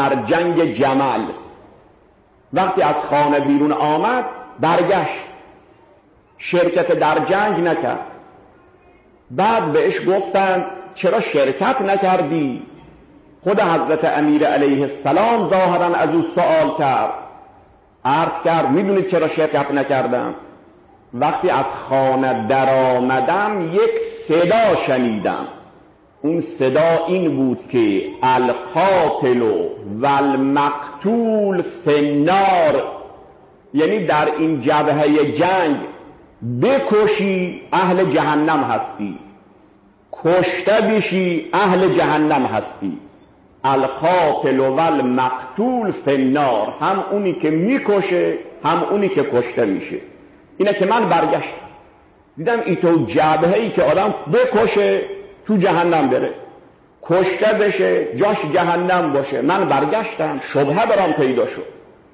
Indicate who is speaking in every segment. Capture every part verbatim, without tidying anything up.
Speaker 1: در جنگ جمل وقتی از خانه بیرون آمد برگشت، شرکت در جنگ نکرد. بعد بهش گفتند چرا شرکت نکردی؟ خود حضرت امیر علیه السلام ظاهرا از او سوال کرد. عرض کرد میدونید چرا شرکت نکردم؟ وقتی از خانه در آمدم یک صدا شنیدم. اون صدا این بود که القاتل و المقتول فی النار، یعنی در این جبهه جنگ بکشی اهل جهنم هستی، کشته بشی اهل جهنم هستی. القاتل و المقتول فی النار، هم اونی که میکشه هم اونی که کشته میشه. اینه که من برگشتم دیدم این تو جبهه‌ای که آدم بکشه تو جهنم بره، کشته بشه جاش جهنم باشه. من برگشتم، شبهه برام پیدا شد.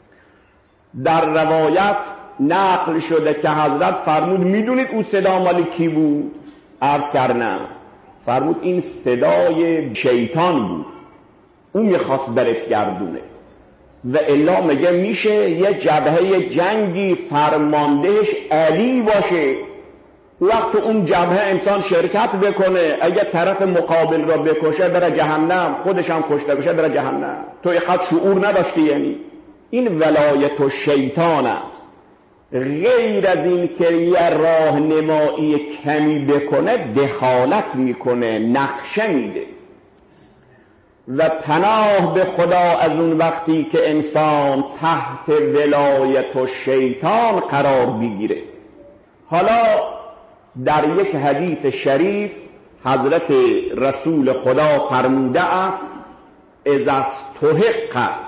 Speaker 1: در روایت نقل شده که حضرت فرمود میدونید اون صدا مال کی بود؟ عرض کردم. فرمود این صدای شیطان بود، اون میخواست برت گردونه. و الا مگه میشه یه جبهه جنگی فرماندهش علی باشه، وقت اون جبهه انسان شرکت بکنه، اگه طرف مقابل را بکشه بره جهنم، خودش هم کشته بشه بره جهنم؟ تو اینقدر شعور نداشتی؟ یعنی این ولایت و شیطان است. غیر از این که یه راهنمایی کمی بکنه دخالت میکنه، نقشه میده. و پناه به خدا از اون وقتی که انسان تحت ولایت و شیطان قرار بگیره. حالا در یک حدیث شریف حضرت رسول خدا فرموده است اذا استحقت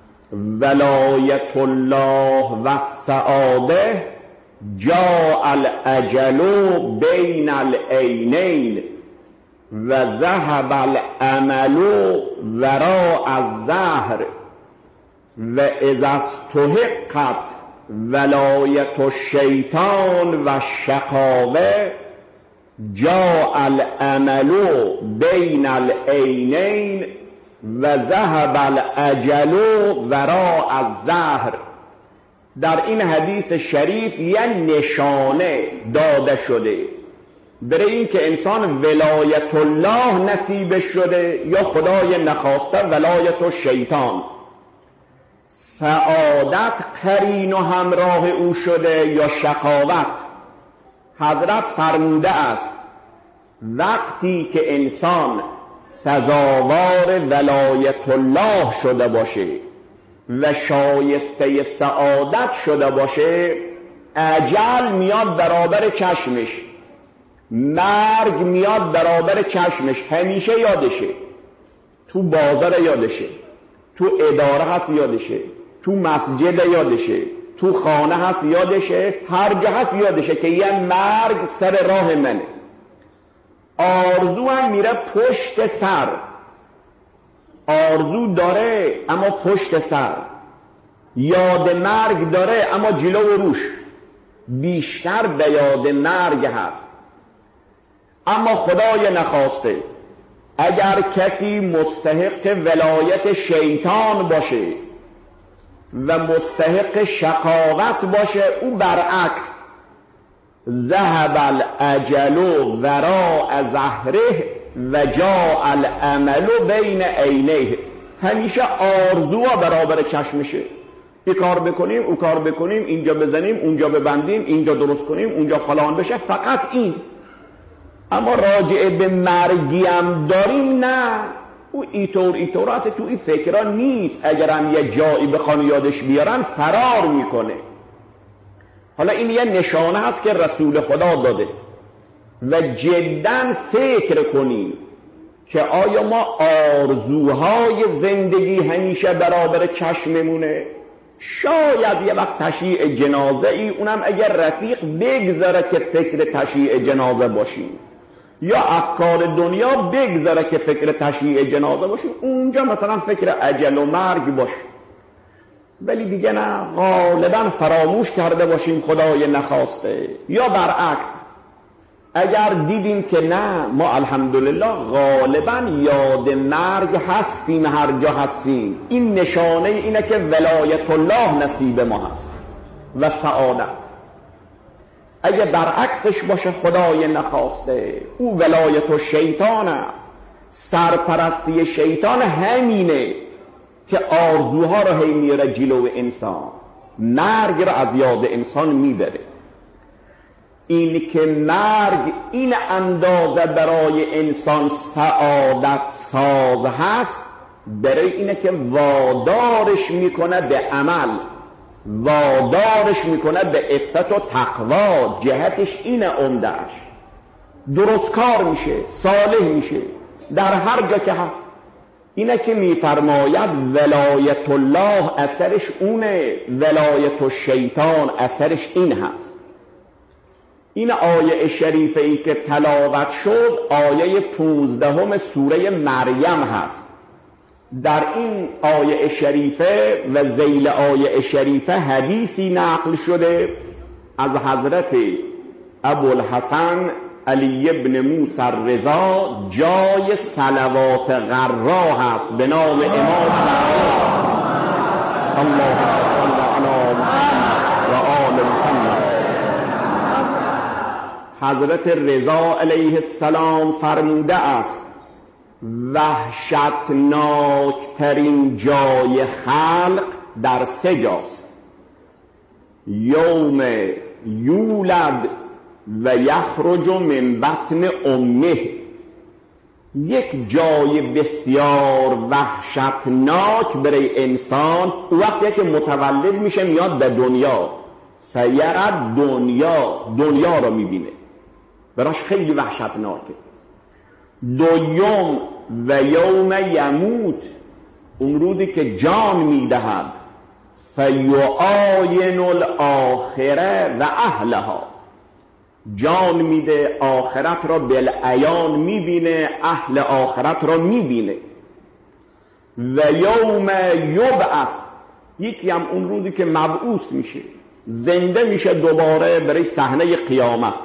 Speaker 1: ولایت الله و السعاده جاء الاجل بین العینین و ذهب الامل وراء الظهر و اذا استحقت ولایت الشیطان و الشقاوه جاء الامل بین العینین و ذهب الاجل وراء الظهر. در این حدیث شریف یه نشانه داده شده برای این که انسان ولایت الله نصیبش شده یا خدای نخواسته ولایت الشیطان، سعادت قرین و همراه او شده یا شقاوت. حضرت فرموده است وقتی که انسان سزاوار ولایت الله شده باشه و شایسته سعادت شده باشه، اجل میاد برابر چشمش، مرگ میاد برابر چشمش، همیشه یادشه. تو بازار یادشه، تو اداره هست یادشه، تو مسجد یادشه، تو خانه هست یادشه، هر جا هست یادشه که یه مرگ سر راه منه. آرزو هم میره پشت سر، آرزو داره اما پشت سر، یاد مرگ داره اما جلو و روش بیشتر به یاد مرگ هست. اما خدای نخواسته اگر کسی مستحق ولایت شیطان باشه و مستحق شقاوت باشه، او برعکس ذهب الاجل وراء ظهره و جاء الامل بین عینیه. همیشه آرزوها برابر چشمشه، این کار بکنیم او کار بکنیم، اینجا بزنیم اونجا ببندیم، اینجا درست کنیم اونجا فلان بشه، فقط این. اما راجع به مرگی هم داریم نه، او ایطور ایطور هست، تو این فکرها نیست. اگرم یه جایی بخوان یادش بیارن فرار میکنه. حالا این یه نشانه هست که رسول خدا داده و جداً فکر کنیم که آیا ما آرزوهای زندگی همیشه برابر چشممونه؟ شاید یه وقت تشییع جنازه ای، اونم اگر رفیق بگذاره که فکر تشییع جنازه باشیم، یا افکار دنیا بگذاره که فکر تشییع جنازه باشیم، اونجا مثلا فکر اجل و مرگ باشه. ولی دیگه نه، غالبا فراموش کرده باشیم خدای نخواسته، یا برعکس اگر دیدیم که نه، ما الحمدلله غالبا یاد مرگ هستیم، هر جا هستیم، این نشانه اینه که ولایت الله نصیب ما هست و سعادت. اگه برعکسش باشه خدای نخواسته، او ولایت و شیطان است. سرپرستی شیطان همینه که آرزوها رو هی میره جلو انسان، مرگ رو از یاد انسان میبره. این که مرگ این اندازه برای انسان سعادت ساز هست، برای اینه که وادارش میکنه به عمل، وادارش میکنه به عفت و تقوا. جهتش اینه، عمدهش درست کار میشه، صالح میشه در هر جا که هست. اینه که میفرماید ولایت الله اثرش اونه، ولایت الشیطان اثرش این هست. این آیه شریفه ای که تلاوت شد آیه پونزدهم سوره مریم هست. در این آیه شریفه و ذیل آیه شریفه حدیثی نقل شده از حضرت ابوالحسن علی ابن موسی الرضا، جای صلوات غرا هست به نام امام اللهم صل علی محمد و آل محمد. حضرت رضا علیه السلام فرموده است وحشتناکترین جای خلق در سه جاست: یوم یولد و یخرج من بطن امه. یک جای بسیار وحشتناک برای انسان وقتی که متولد میشه میاد به دنیا، سیرد دنیا، دنیا رو میبینه، براش خیلی وحشتناکه. دوم و یوم یموت، اون روزی که جان میدهد، فیعاین الاخره و اهلها، جان میده، آخرت را بالعیان میبینه، اهل آخرت را میبینه. و یوم یبعث، یکی هم اون روزی که مبعوث میشه، زنده میشه دوباره برای صحنه قیامت.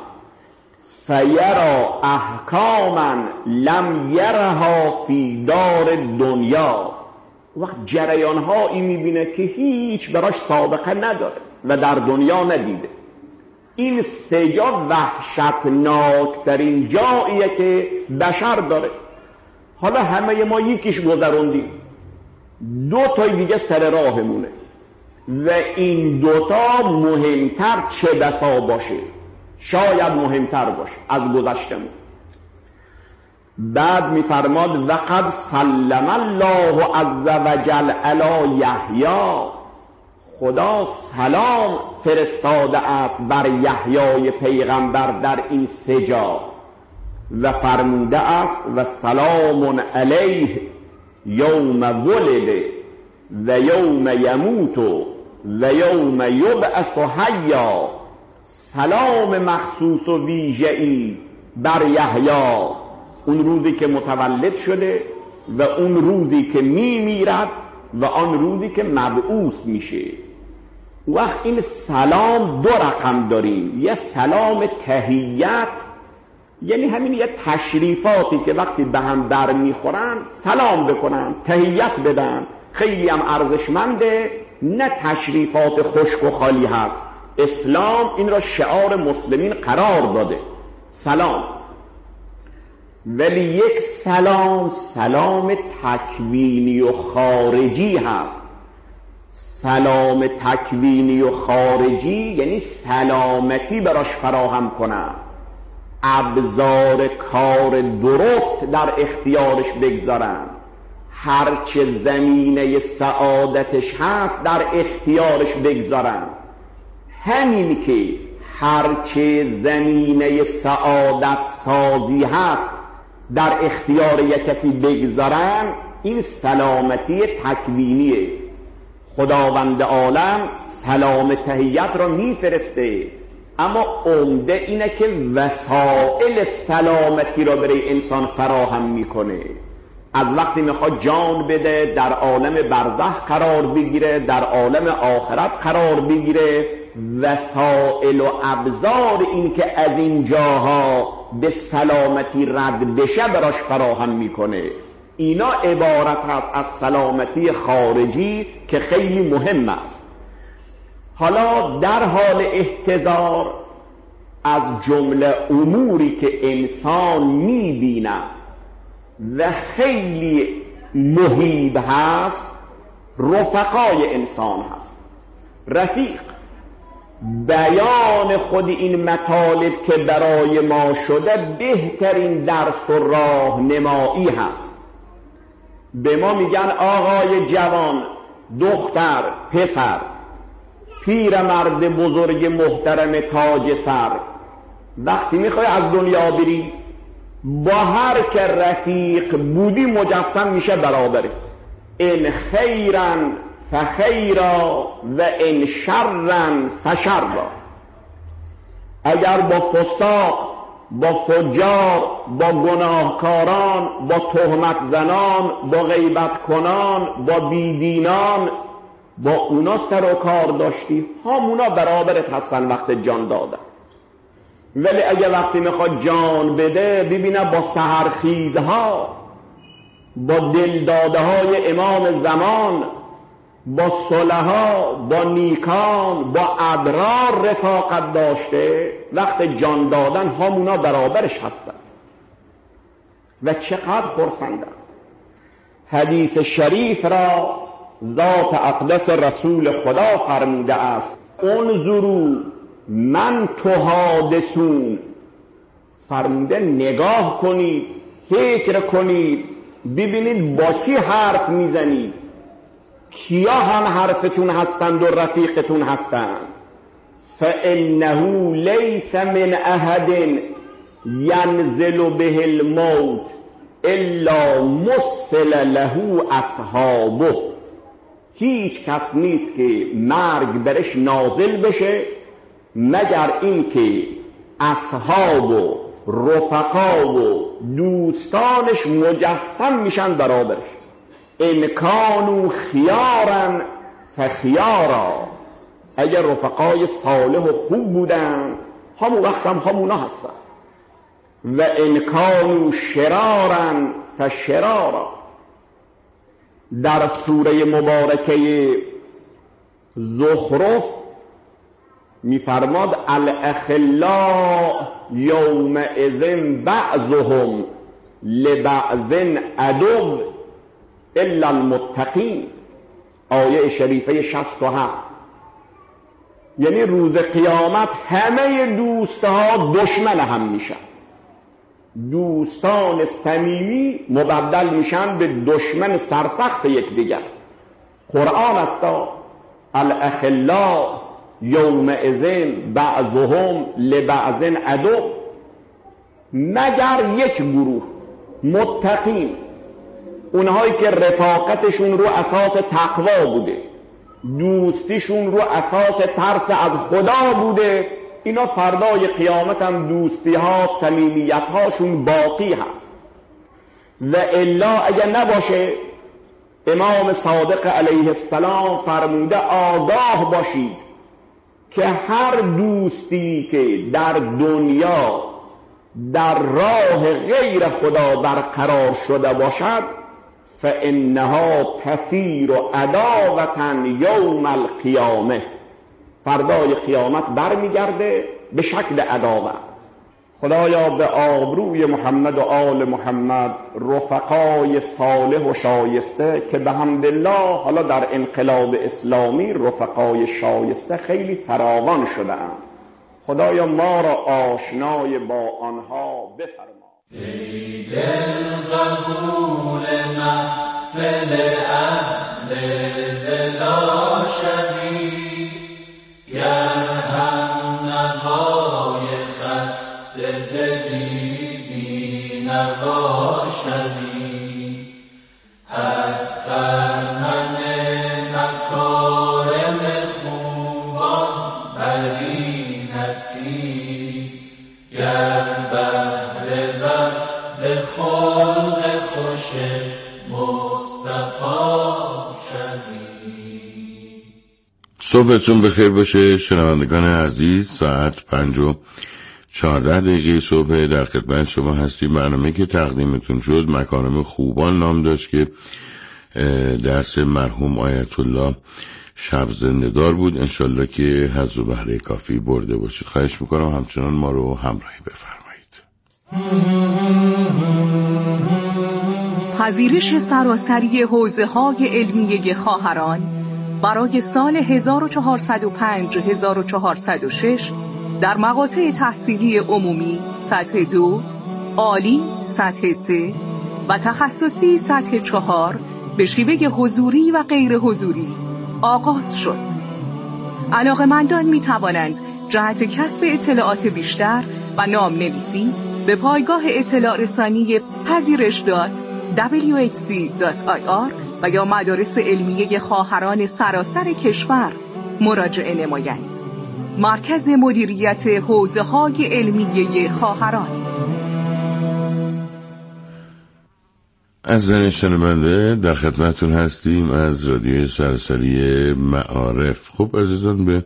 Speaker 1: فیرا احکاما لم یرها فی دار دنیا، وقت جریان هایی میبینه که هیچ براش سابقه نداره و در دنیا ندیده. این سه جا وحشتناکترین جاییه که بشر داره. حالا همه ما یکیش گذروندیم، دو تای دیگه سر راهمونه و این دوتا مهمتر چه بسا باشه، شاید مهمتر باشه از گذشتمون. بعد میفرماد وقد سلم الله عز وجل علی یحیی، خدا سلام فرستاده است بر یحیای پیغمبر در این سه جا و فرموده است و سلام علیه یوم ولد و یوم یموت و یوم یبعث حیا. سلام مخصوص و ویژه‌ای بر یحیی، اون روزی که متولد شده و اون روزی که می میرد و آن روزی که مبعوث میشه. وقت این سلام دو رقم داریم، یه سلام تحیت، یعنی همین یه تشریفاتی که وقتی به هم در میخورن سلام بکنن، تحیت بدن، خیلی هم ارزشمنده، نه تشریفات خشک و خالی هست. اسلام این را شعار مسلمین قرار داده، سلام. ولی یک سلام سلام تکوینی و خارجی هست. سلام تکوینی و خارجی یعنی سلامتی براش فراهم کنن، ابزار کار درست در اختیارش بگذارن، هرچه زمینه سعادتش هست در اختیارش بگذارن. همین که هرچه زمینه سعادت سازی هست در اختیار یک کسی بگذارن، این سلامتی تکوینیه. خداوند عالم سلام تحیت را میفرسته، اما عمده اینه که وسائل سلامتی را برای انسان فراهم میکنه. از وقتی میخواد جان بده در عالم برزخ قرار بگیره، در عالم آخرت قرار بگیره، وسائل و ابزار این که از این جاها به سلامتی رد بشه براش فراهم میکنه. اینا عبارت هست از سلامتی خارجی که خیلی مهم است. حالا در حال احتضار از جمله اموری که انسان میبینه و خیلی مهیب هست رفقای انسان هست. رفیق بیان خود این مطالب که برای ما شده بهترین درس و راهنمایی هست. به ما میگن آقای جوان، دختر، پسر، پیرمرد بزرگ محترم تاج سر، وقتی میخوای از دنیا بری با هر که رفیق بودی مجسم میشه برابرت. ان خیرا فخیرا و ان شرا فشرا. اگر با فساق، با فجار، با گناهکاران، با تهمت زنان، با غیبت کنان، با بیدینان، با اونا سر و کار داشتی، همونا برابرت هستن وقت جان دادن. ولی اگه وقتی میخواد جان بده ببینه با سحرخیزها، با دلداده های امام زمان، با صلحا، با نیکان، با ابرار رفاقت داشته، وقت جان دادن همونا برابرش هستن و چقدر خرسنده است. حدیث شریف را ذات اقدس رسول خدا فرموده است انظروا من تحادثون. فرموده نگاه کنید، فکر کنید، ببینید با کی حرف میزنید، کیا هم حرفتون هستند و رفیقتون هستند. فانه لیس من احد ینزل به الموت الا مثل له اصحابه. هیچ کس نیست که مرگ برش نازل بشه مگر اینکه اصحاب و رفقا و دوستانش مجسم میشن برابرش. ان کانوا خیارا فخیارا. اگر رفقای صالح و خوب بودن همون وقت هم همونا هستن. و ان کانوا شرارا فشرارا. در سوره مبارکه زخرف میفرماد الاخلاء یومئذ بعضهم لبعض عدو الا المتقین. آیه شریفه شصت و هفت. یعنی روز قیامت همه دوستها دشمن هم میشن. دوستان صمیمی مبدل میشن به دشمن سرسخت یکدیگر. قرآن است الاخلاء یومئذ بعضهم لبعض عدو. مگر یک گروه متقین، اونهایی که رفاقتشون رو اساس تقوا بوده، دوستیشون رو اساس ترس از خدا بوده، اینا فردای قیامت هم دوستی ها صمیمیت هاشون باقی هست. و الا اگر نباشه، امام صادق علیه السلام فرموده آگاه باشید که هر دوستی که در دنیا در راه غیر خدا برقرار شده باشد فانها تسیر عداوة یوم القیامه. فردای قیامت برمیگرده به شکل عداوت. خدایا به آبروی محمد و آل محمد رفقای صالح و شایسته که به حمدالله حالا در انقلاب اسلامی رفقای شایسته خیلی فراوان شده اند، خدایا ما را آشنای با آنها بفرما.
Speaker 2: ای دل قبول محفل اهل بلا شبی، گر هم نوای خسته دلی بی نوا شبی، از خرمن مکارم خوبان بری نصیب، گر بهره ور ز خلق خوش مصطفی شبی.
Speaker 3: صبحتون بخیر باشه شنوندگان عزیز. ساعت پنج و چهارده دقیقه صبح در خدمت شما هستیم. برنامه که تقدیمتون شد مکارم خوبان نام داشت که درس مرحوم آیت الله شب زنده‌دار بود. انشالله که حظ و بهره کافی برده باشید. خواهش میکنم همچنان ما رو همراهی بفرمایید.
Speaker 4: پذیرش سراسری حوزه‌های علمیه خواهران برای سال هزار و چهارصد و پنج هزار و چهارصد و شش در مقاطع تحصیلی عمومی سطح دو، عالی سطح سه و تخصصی سطح چهار به شیوه حضوری و غیر حضوری آغاز شد. علاقه‌مندان می توانند جهت کسب اطلاعات بیشتر و نام نویسی به پایگاه اطلاع رسانی پذیرش دات دبلیو اچ سی دات آی آر و یا مدارس علمیه خواهران سراسر کشور مراجعه نمایند. مرکز مدیریت حوزه‌های علمیه خواهران.
Speaker 3: از زن شنونده در خدمتون هستیم از رادیوی سراسری معارف. خب عزیزان، به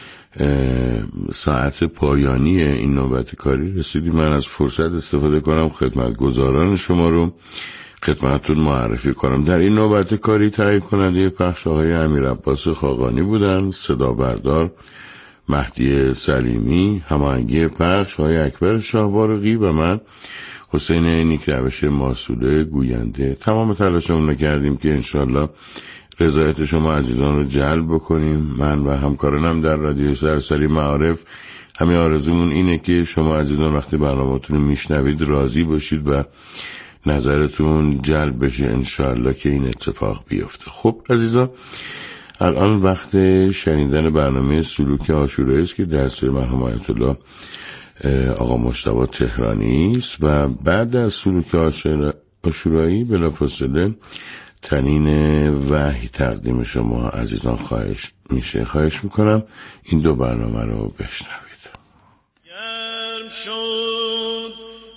Speaker 3: ساعت پایانی این نوبت کاری رسیدیم. من از فرصت استفاده کنم خدمتگزاران شما رو خدمتتون معرفی کنم. در این نوبت کاری تهیه کننده پخش آقای امیر عباس خاقانی بودن، صدا بردار مهدی سلیمی، هماهنگی پخش آقای اکبر شاهبارقی و من حسین نیکروش ماسوده گوینده. تمام تلاشمون رو کردیم که انشالله رضایت شما عزیزان رو جلب بکنیم. من و همکارانم در رادیو سراسری معارف همین آرزومون اینه که شما عزیزان وقتی برنامه‌تون رو میشنوید راضی باشید و نظرتون جلب بشه، انشالله که این اتفاق بیفته. خب عزیزان، الان وقت شنیدن برنامه سلوک عاشورایی است که درس مرحوم آیت الله آقا مجتبی تهرانی است و بعد از سلوک عاشورایی بلافاصله تنین وحی تقدیم شما عزیزان خواهش میشه. خواهش میکنم این دو برنامه رو بشنوید.
Speaker 5: گرم شد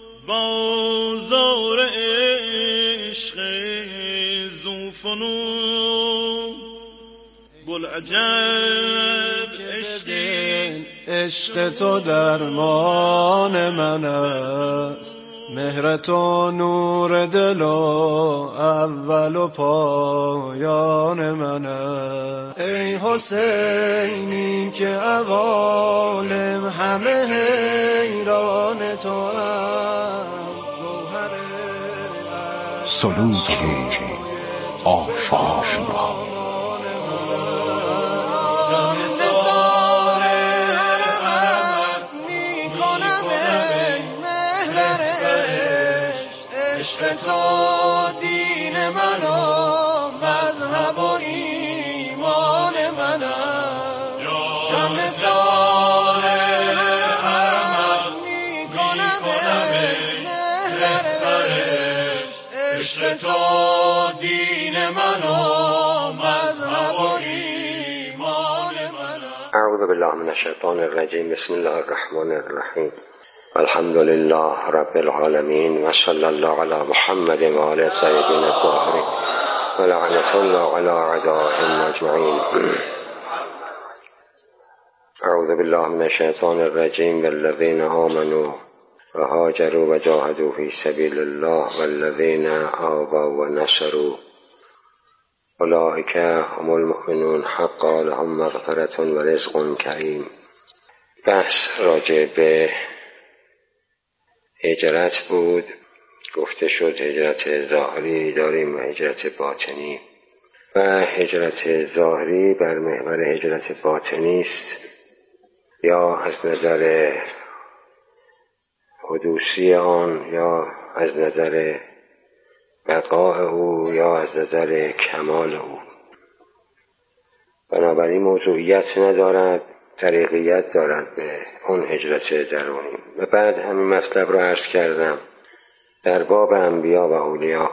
Speaker 5: بازار عشق زوفنون بلعجب عشقی،
Speaker 6: عشق تو درمان من است، مهر تو نور دل و اول و پایان من است. ای حسینی که عوالم همه حیران تو هم گوهر
Speaker 7: سلوک عاشورا.
Speaker 6: عشق تو دین من و مذهب و ایمان من است، جان نثار رحمت می کنم ای مهر عشق. عشق تو دین من و مذهب و ایمان من است.
Speaker 8: اعوذ بالله من الشیطان الرجیم. بسم الله الرحمن الرحیم. الحمد لله رب العالمين وصلى الله على محمد وآل الطيبين الطاهرين ولعنة الله على أعدائهم أجمعين. أعوذ بالله من الشيطان الرجيم. والذين آمنوا وهاجروا وجاهدوا في سبيل الله والذين آووا ونصروا أولئك هم المؤمنون حقا لهم مغفرة ورزق كريم. بحث راجع به هجرت بود. گفته شد هجرت ظاهری داریم و هجرت باطنی و هجرت ظاهری بر محور هجرت باطنی است، یا از نظر حدوثی آن یا از نظر بقاء او یا از نظر کمال او. بنابراین موضوعیت ندارد، طریقیت دارد به اون هجرت درونی. و بعد همین مطلب رو عرض کردم در باب انبیا و اولیا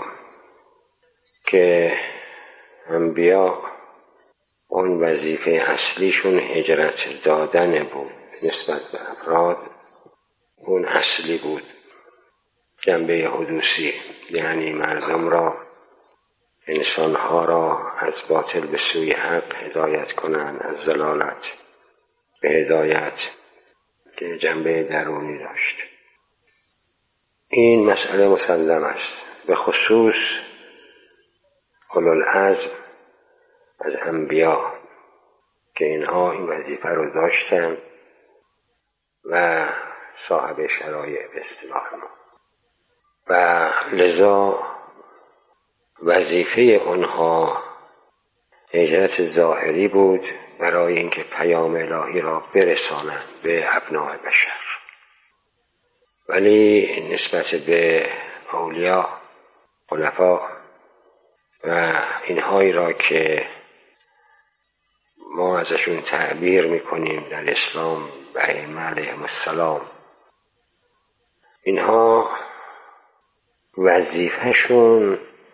Speaker 8: که انبیا اون وظیفه اصلیشون هجرت دادن بود نسبت به افراد، اون اصلی بود. جنبه حدوثی یعنی مردم را، انسانها را از باطل به سوی حق هدایت کنند، از ضلالت به هدایت. که جنبه درونی داشت. این مسئله مسلم است. به خصوص اولوالعزم از انبیا که اینها این وظیفه رو داشتن و صاحب شرایع به اصطلاح ما، و لذا وظیفه اونها هجرت ظاهری بود برای اینکه پیام الهی را برسانند به ابناء بشر. ولی نسبت به اولیا، خلفا و اینهایی را که ما ازشون تعبیر میکنیم در اسلام به ائمه علیهم السلام، اینها وظیفهشون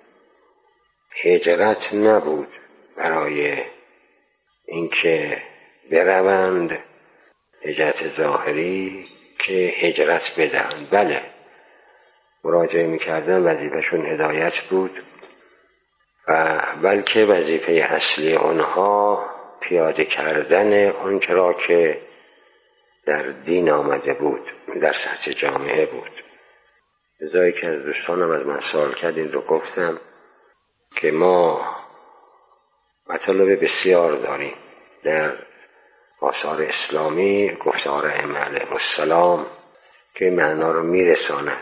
Speaker 8: هجرت نبود برای اینکه بروند هجرت ظاهری که هجرت بدهند. بله، مراجعه میکردن وظیفهشون هدایت بود و بلکه وظیفه اصلی اونها پیاده کردن اون را که در دین آمده بود در سطح جامعه بود. لذا که از دوستانم از من سوال کرد، این رو گفتم که ما مطالب بسیار داریم در آثار اسلامی، گفتار ائمه علیهم السلام که معنا رو میرساند.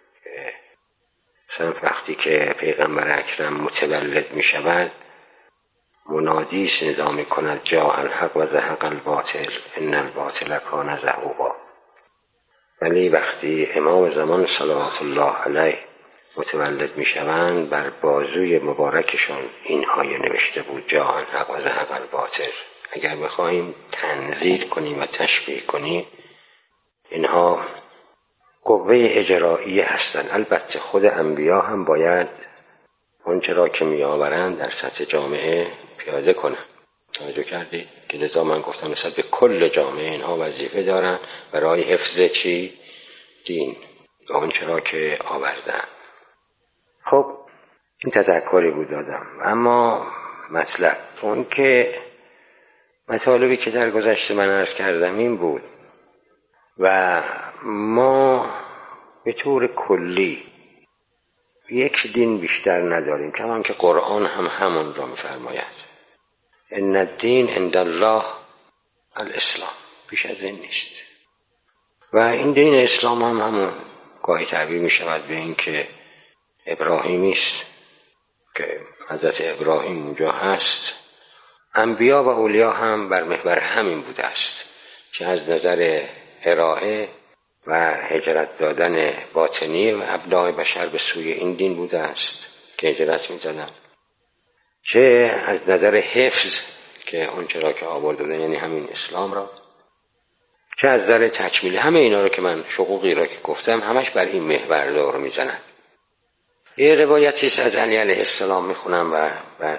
Speaker 8: مثلا وقتی که پیغمبر اکرم متولد می شود، منادیش ندا می کند جاء الحق و زهق الباطل ان الباطل کان زهوقا. ولی وقتی امام زمان صلوات الله علیه متولد می شوند، بر بازوی مبارکشان این آیه نوشته بود جاء الحق و زهق الباطل. اگر بخواهیم تنزیل کنیم و تشبیه کنیم، اینها قوه اجرایی هستند. البته خود انبیا هم باید آنچه را که می آورند در سطح جامعه پیاده کنند. توجه کردید که لذا من گفتم نسبت به کل جامعه اینها وظیفه دارند برای حفظ چی؟ دین، آنچه را که آوردن. خب این تذکری بود دادم. اما مطلب اون که مطالبی که در گذشته من عرض کردم این بود و ما به طور کلی یک دین بیشتر نداریم، کمان که قرآن هم همون را می‌فرماید ان الدین عند الله الاسلام، بیش از این نیست. و این دین اسلام هم همون گاهی تعبیر می شود به این که ابراهیمی است که حضرت ابراهیم اونجا هست. انبیا و اولیا هم بر محور همین بوده است که از نظر ارائه و هجرت دادن باطنی و ابناء بشر به سوی این دین بوده است که هجرت می دادن، چه از نظر حفظ که اون چرا که آورد دادن یعنی همین اسلام را، چه از نظر تکمیل. همه اینا رو که من شقوقی را که گفتم همش بر این محور دور می زنن. یه روایتی است از علی علیه السلام می خونم و بعد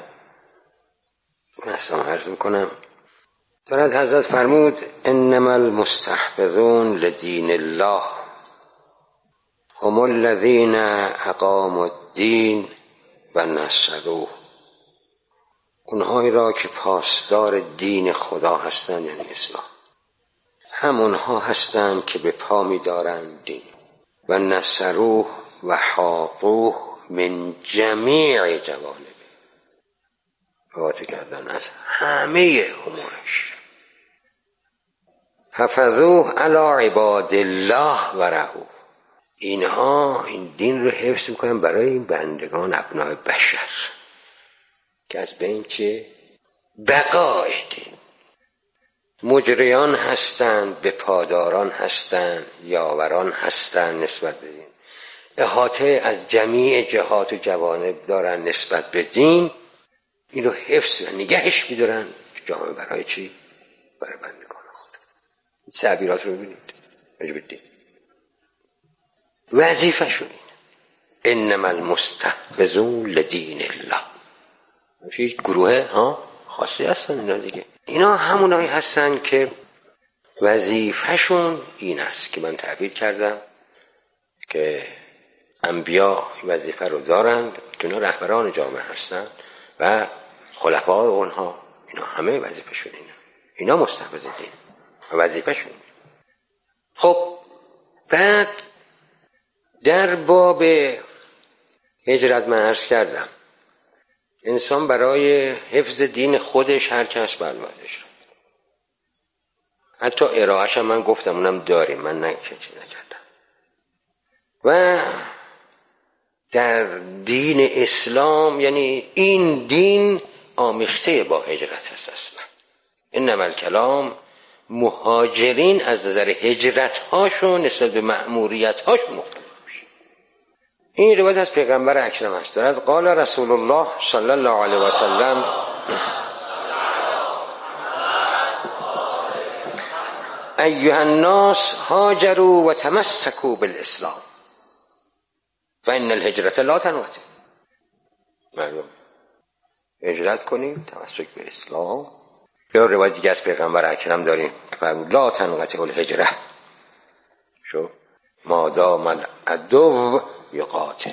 Speaker 8: مثلا عرض می کنم. دارد حضرت فرمود انما المستحفظون لدین الله هم الذین اقاموا الدین و نصروه. اونهایی را که پاسدار دین خدا هستند یعنی اسلام، همونها هستند که به پا می دارند دین و نصروه و حاطوه من جمیع جوانبه، حفاظت کردن از همه امورش. حفظوه علی عباد الله و رهوه. اینها این دین رو حفظ میکنن برای این بندگان ابناء بشر که از بین چه؟ بقای دین مجریان هستند، به پاداران هستند، یاوران هستند نسبت به دین، احاطه از جمیع جهات و جوانب دارن نسبت به دین. این رو حفظ و نگهش می‌دارن جامعه برای چی؟ برای بندگان خدا. این تعبیرات رو ببینید راجع به دین. وظیفه شون اینه انما المستحفظون لدین الله. هیچ گروه ها خاصی هستن اینا دیگه. اینا همونایی هستن که وظیفهشون این است که من تعبیر کردم که انبیا وظیفه رو دارند که اینا رهبران جامعه هستند و خلفای اونها، اینا همه وظیفهشون اینه. اینا مستحفظ دین و وظیفهشون. خب بعد در باب هجرت من عرض کردم انسان برای حفظ دین خودش هر کس بلوادش رو حتی ارائهش هم من گفتم اونم داریم، من نکچه نکردم. و در دین اسلام یعنی این دین آمیخته با هجرت هست اصلا. انما الکلام مهاجرین از نظر هجرت هاشون نسبت به مأموریت هاشون مختلف میشه. این روایت از پیغمبر اکرم است. از قال رسول الله صلی الله علیه و سلم ایها الناس هاجروا و تمسکوا بالاسلام و ان الهجرة لا تنقطع. مردم هجرت کنیم، تمسک به اسلام. یا روایت دیگه از پیغمبر اکرم داریم که فرمود لا تنقطع الهجرة شو ما دام العدو یقاتل.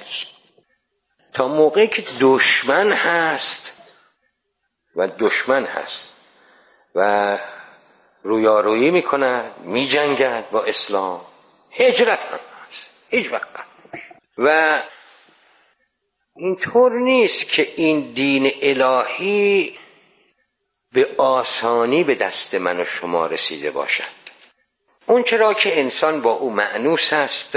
Speaker 8: تا موقعی که دشمن هست و دشمن هست و رویارویی میکنه، میجنگد با اسلام، هجرت هم هست، هیچ وقت نمیشه. و اینطور نیست که این دین الهی به آسانی به دست من و شما رسیده باشد. اون چرا که انسان با او مأنوس است،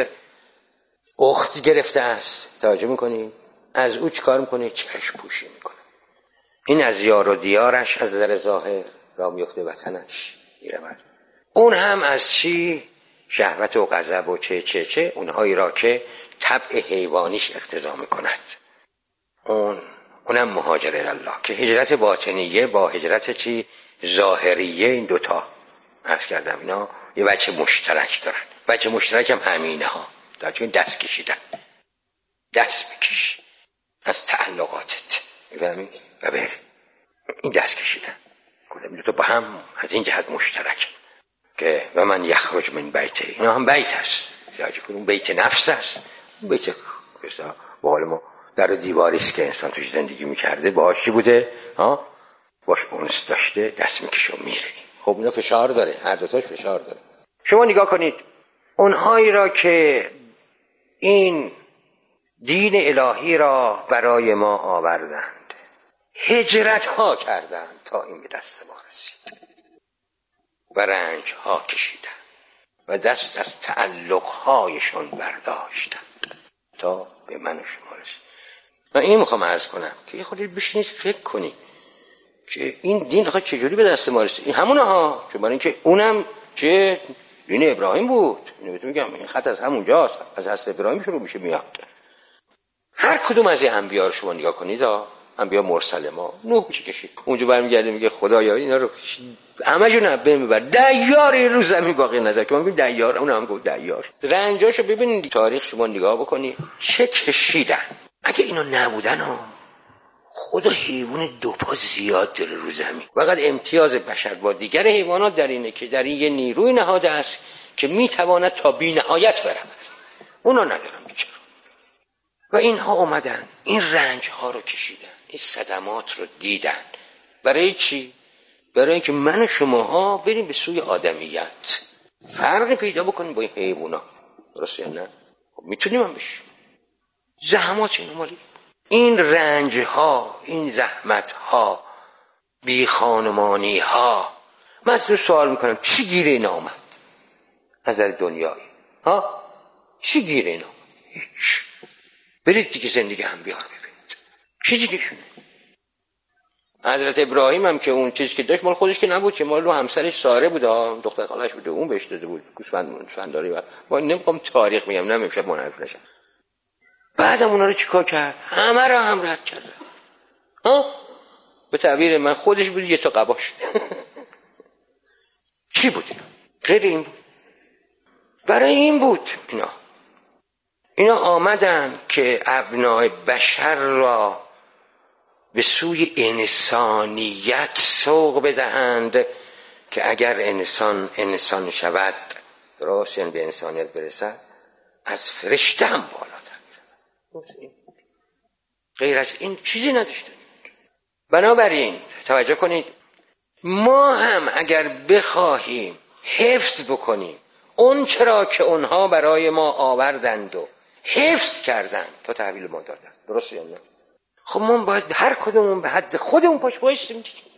Speaker 8: اخت گرفته است، توجه میکنی؟ از او چیکار میکنه؟ چشم پوشی میکنه. این از یار و دیارش از نظر ظاهر را میفته وطنش میرود. اون هم از چی؟ شهوت و غضب و چه چه چه اونهایی را که طبع حیوانیش اقتضا میکند. اون اونم مهاجر الله که هجرت باطنیه با هجرت چی؟ ظاهریه، این دوتا عرض کردم اینا یه وجه مشترک دارن. وجه مشترک هم همینه ها، در چون دست کشیدن، دست بکش از تعلقاتت بفهمی و بری این دست کشیدن. گفتم این دو تا با هم از این جهت مشترک که و من یخرج من بیته، اینا هم بیت هست، اون بیت نفس هست، اون بیت با حال ما در دیواریست که انسان توش زندگی میکرده باهاش چی بوده؟ ها؟ باش اونس داشته، دست میکشه و میره. خب اینا فشار داره، هر دوتاش فشار داره. شما نگاه کنید اونهایی را که این دین الهی را برای ما آوردند، هجرت ها کردند تا این به دست ما رسید و رنج ها کشیدند و دست از تعلق هایشان برداشتند تا به من و شما رسید. من این میخوام عرض کنم که یه خودی بشینید فکر کنید که این دین خواهد چجوری به دست ما رسید. این همونه ها، چون برای اینکه اونم که دین ابراهیم بود. اینو بهتون میگم این خط از همونجاست، از حضرت ابراهیم شروع میشه میاد. هر کدوم از این انبیا رو شما نگاه کنید ها، انبیا مرسل ما نوح چی کشید، اونجا برمیگرده میگه خدایا اینا رو همه‌شون رو ببر دیار رو زمین باقی نذار که ما میگیم دیار، اون هم گفت دیار. رنجاشو ببینید، تاریخ شما نگاه بکنید چه کشیدن. اگه اینو نبودن ها خدا حیوان دو پا زیاد داره رو زمین. فقط امتیاز بشر با دیگر حیوانات در اینه که در این یه نیروی نهاده است که میتواند تا بی نهایت برود. اونا ندارن بیچاره. و اینها اومدن این رنج ها رو کشیدن، این صدمات رو دیدن. برای چی؟ برای اینکه من و شماها بریم به سوی آدمیت، فرقی پیدا بکنیم با این حیوانا. درسته یا نه؟ خب میتونیم هم بشیم. زحمات اینو مالی این رنج ها، این زحمت ها، بی خانمانی ها. من از سوال میکنم چی گیره اینا آمد از دنیایی ها؟ چی گیره اینا؟ هیچ. برید دیگه زندگی هم بیار ببینید چی دیگه شونه. حضرت ابراهیم هم که اون چیزی که داشت مال خودش که نبود، که مال رو همسرش ساره بود، دختر خالش بود، اون بهش داده بود گوسفند فنداری. و ما نمیخوام تاریخ میگم، نمیشه منحرف نشم. بعدم اونا رو چیکار کرد؟ همه رو هم رد کرد ها؟ به تعبیر من خودش بود یه تا قباش. چی بود اینا؟ غیر این بود. برای این بود اینا اینا آمدن که ابنای بشر را به سوی انسانیت سوق بدهند که اگر انسان انسان شود، درست یعنی به انسانیت برسد، از فرشته هم بالاتر میرود. غیر از این چیزی نداشته. بنابراین توجه کنید، ما هم اگر بخواهیم حفظ بکنیم اون چرا که اونها برای ما آوردند و حفظ کردند تا تحویل ما دادند. درسته یا نه؟ خب ما باید هر کدومون به حد خودمون پاش بایستیم.